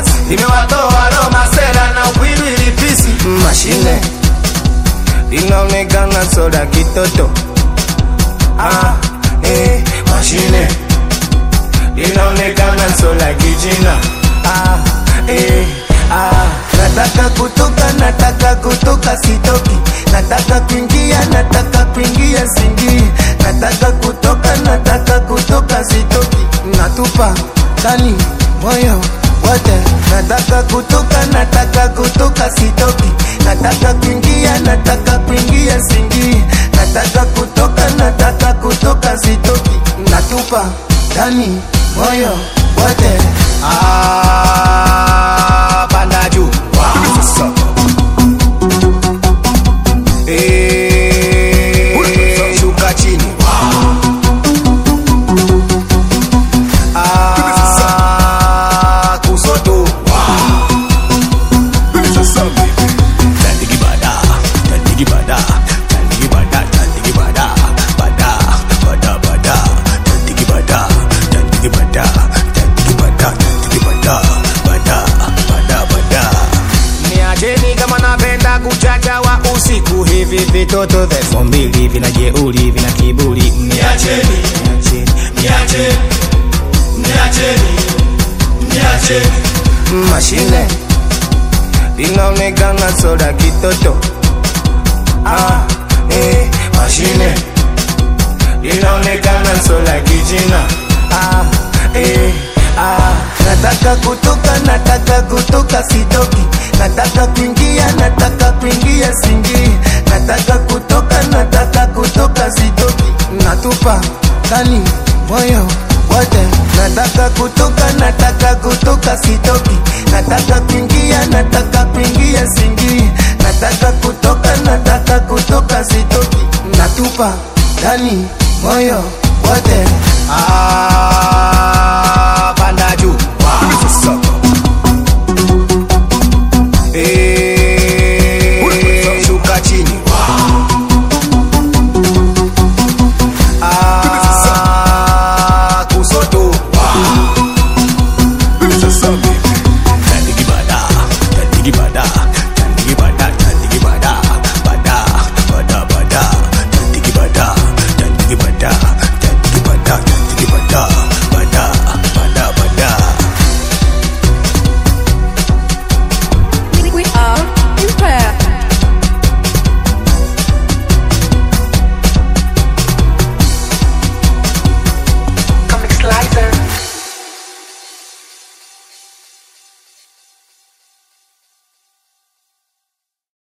nimewatoa Roma sela na ukwilu ilipisi. Mashine inaonekana soda kitoto. Mashine inaonekana soda kijina. Nataka kutoka sitoki. Nataka kuingia singi. Nataka kutoka sitoki. Natupa ndani moyo wote. Nataka kutoka sitoki. Nataka kuingia singi. Nataka kutoka sitoki. Natupa ndani moyo wote. Panda juu. Shuka chini. Kusoto. Niacheni kama napenda kuchacha wa usiku. Hivi vitoto vya 2000 vina jeuri, vina kiburi. Niacheni. Mashine inaonekana soda kitoto. Mashine inaonekana soda kijina. Nataka kutoka sitoki. Nataka kuingia singi. Nataka kutoka sitoki. Natupa ndani moyo wote. Nataka kutoka sitoki. Nataka kuingia singi. Nataka kutoka sitoki. Natupa ndani moyo wote.